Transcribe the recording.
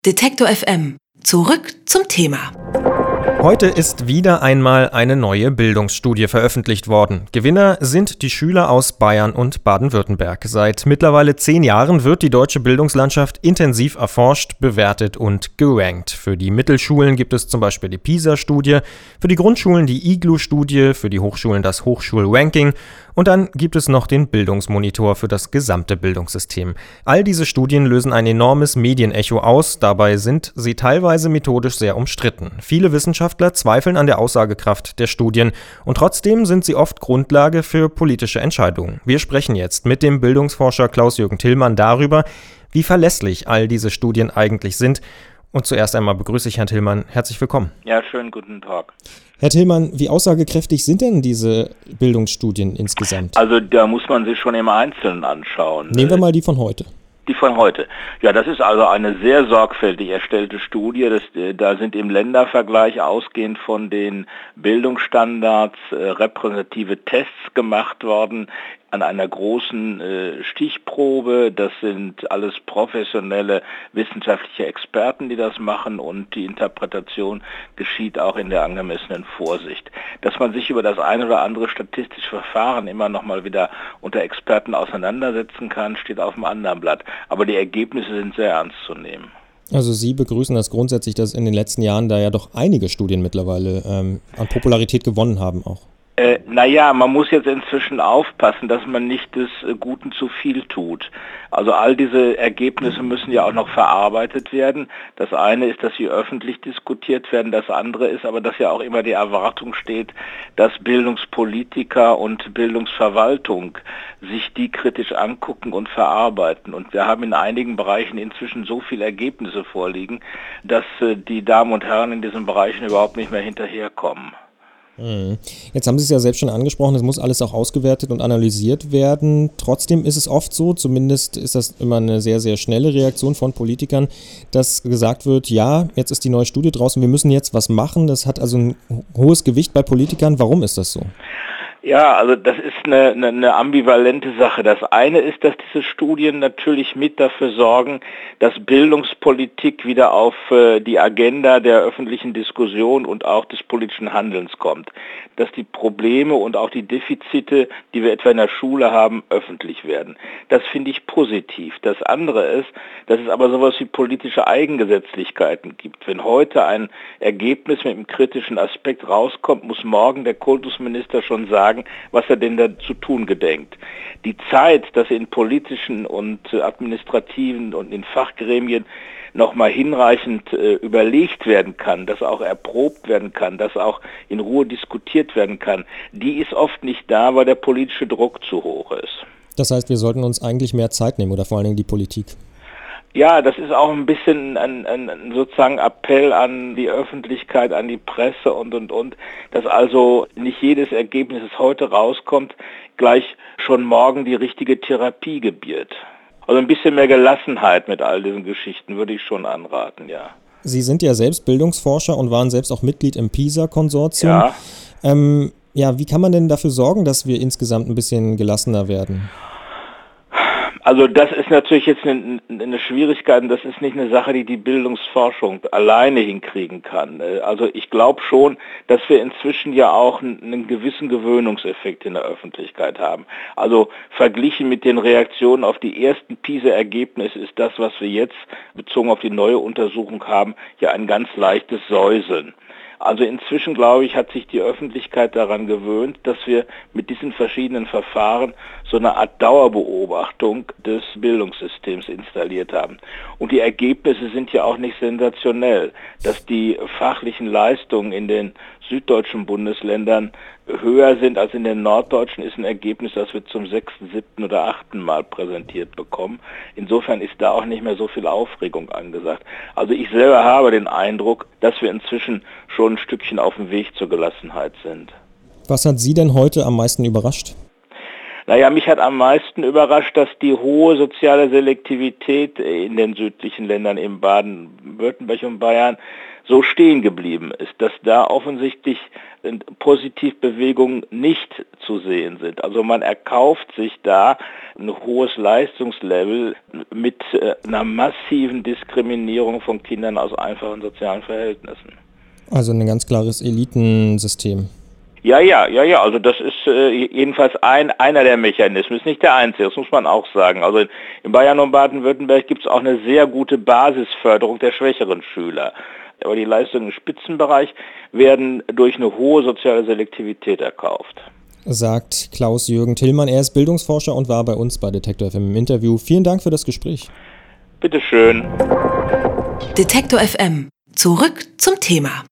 Detektor FM. Zurück zum Thema. Heute ist wieder einmal eine neue Bildungsstudie veröffentlicht worden. Gewinner sind die Schüler aus Bayern und Baden-Württemberg. Seit mittlerweile 10 Jahren wird die deutsche Bildungslandschaft intensiv erforscht, bewertet und gerankt. Für die Mittelschulen gibt es zum Beispiel die PISA-Studie, für die Grundschulen die IGLU-Studie, für die Hochschulen das Hochschul-Ranking und dann gibt es noch den Bildungsmonitor für das gesamte Bildungssystem. All diese Studien lösen ein enormes Medienecho aus, dabei sind sie teilweise methodisch sehr umstritten. Viele Wissenschaftler zweifeln an der Aussagekraft der Studien und trotzdem sind sie oft Grundlage für politische Entscheidungen. Wir sprechen jetzt mit dem Bildungsforscher Klaus-Jürgen Tillmann darüber, wie verlässlich all diese Studien eigentlich sind. Und zuerst einmal begrüße ich Herrn Tillmann. Herzlich willkommen. Ja, schönen guten Tag. Herr Tillmann, wie aussagekräftig sind denn diese Bildungsstudien insgesamt? Also da muss man sich schon im Einzelnen anschauen. Nehmen wir mal die von heute. Die von heute. Ja, das ist also eine sehr sorgfältig erstellte Studie. Da sind im Ländervergleich ausgehend von den Bildungsstandards repräsentative Tests gemacht worden an einer großen Stichprobe. Das sind alles professionelle wissenschaftliche Experten, die das machen, und die Interpretation geschieht auch in der angemessenen Vorsicht. Dass man sich über das ein oder andere statistische Verfahren immer noch mal wieder unter Experten auseinandersetzen kann, steht auf dem anderen Blatt. Aber die Ergebnisse sind sehr ernst zu nehmen. Also Sie begrüßen das grundsätzlich, dass in den letzten Jahren da ja doch einige Studien mittlerweile an Popularität gewonnen haben auch. Naja, man muss jetzt inzwischen aufpassen, dass man nicht des Guten zu viel tut. Also all diese Ergebnisse müssen ja auch noch verarbeitet werden. Das eine ist, dass sie öffentlich diskutiert werden. Das andere ist aber, dass ja auch immer die Erwartung steht, dass Bildungspolitiker und Bildungsverwaltung sich die kritisch angucken und verarbeiten. Und wir haben in einigen Bereichen inzwischen so viele Ergebnisse vorliegen, dass die Damen und Herren in diesen Bereichen überhaupt nicht mehr hinterherkommen. Jetzt haben Sie es ja selbst schon angesprochen, es muss alles auch ausgewertet und analysiert werden. Trotzdem ist es oft so, zumindest ist das immer eine sehr, sehr schnelle Reaktion von Politikern, dass gesagt wird, ja, jetzt ist die neue Studie draußen, wir müssen jetzt was machen. Das hat also ein hohes Gewicht bei Politikern. Warum ist das so? Ja, also das ist eine ambivalente Sache. Das eine ist, dass diese Studien natürlich mit dafür sorgen, dass Bildungspolitik wieder auf die Agenda der öffentlichen Diskussion und auch des politischen Handelns kommt. Dass die Probleme und auch die Defizite, die wir etwa in der Schule haben, öffentlich werden. Das finde ich positiv. Das andere ist, dass es aber sowas wie politische Eigengesetzlichkeiten gibt. Wenn heute ein Ergebnis mit einem kritischen Aspekt rauskommt, muss morgen der Kultusminister schon sagen, was er denn da zu tun gedenkt. Die Zeit, dass in politischen und administrativen und in Fachgremien nochmal hinreichend überlegt werden kann, dass auch erprobt werden kann, dass auch in Ruhe diskutiert werden kann, die ist oft nicht da, weil der politische Druck zu hoch ist. Das heißt, wir sollten uns eigentlich mehr Zeit nehmen oder vor allen Dingen die Politik? Ja, das ist auch ein bisschen ein sozusagen Appell an die Öffentlichkeit, an die Presse und, dass also nicht jedes Ergebnis, das heute rauskommt, gleich schon morgen die richtige Therapie gebiert. Also ein bisschen mehr Gelassenheit mit all diesen Geschichten würde ich schon anraten, ja. Sie sind ja selbst Bildungsforscher und waren selbst auch Mitglied im PISA-Konsortium. Ja. Wie kann man denn dafür sorgen, dass wir insgesamt ein bisschen gelassener werden? Also das ist natürlich jetzt eine Schwierigkeit, und das ist nicht eine Sache, die Bildungsforschung alleine hinkriegen kann. Also ich glaube schon, dass wir inzwischen ja auch einen gewissen Gewöhnungseffekt in der Öffentlichkeit haben. Also verglichen mit den Reaktionen auf die ersten PISA-Ergebnisse ist das, was wir jetzt bezogen auf die neue Untersuchung haben, ja ein ganz leichtes Säuseln. Also inzwischen, glaube ich, hat sich die Öffentlichkeit daran gewöhnt, dass wir mit diesen verschiedenen Verfahren so eine Art Dauerbeobachtung des Bildungssystems installiert haben. Und die Ergebnisse sind ja auch nicht sensationell. Dass die fachlichen Leistungen in den süddeutschen Bundesländern höher sind als in den norddeutschen, ist ein Ergebnis, das wir zum 6., 7. oder 8. Mal präsentiert bekommen. Insofern ist da auch nicht mehr so viel Aufregung angesagt. Also ich selber habe den Eindruck, dass wir inzwischen schon ein Stückchen auf dem Weg zur Gelassenheit sind. Was hat Sie denn heute am meisten überrascht? Naja, mich hat am meisten überrascht, dass die hohe soziale Selektivität in den südlichen Ländern, in Baden-Württemberg und Bayern, so stehen geblieben ist, dass da offensichtlich Positivbewegungen nicht zu sehen sind. Also man erkauft sich da ein hohes Leistungslevel mit einer massiven Diskriminierung von Kindern aus einfachen sozialen Verhältnissen. Also ein ganz klares Elitensystem. Ja, also das ist jedenfalls einer der Mechanismen, ist nicht der einzige, das muss man auch sagen. Also in Bayern und Baden-Württemberg gibt es auch eine sehr gute Basisförderung der schwächeren Schüler. Aber die Leistungen im Spitzenbereich werden durch eine hohe soziale Selektivität erkauft. Sagt Klaus-Jürgen Tillmann. Er ist Bildungsforscher und war bei uns bei Detektor FM im Interview. Vielen Dank für das Gespräch. Bitteschön. Detektor FM. Zurück zum Thema.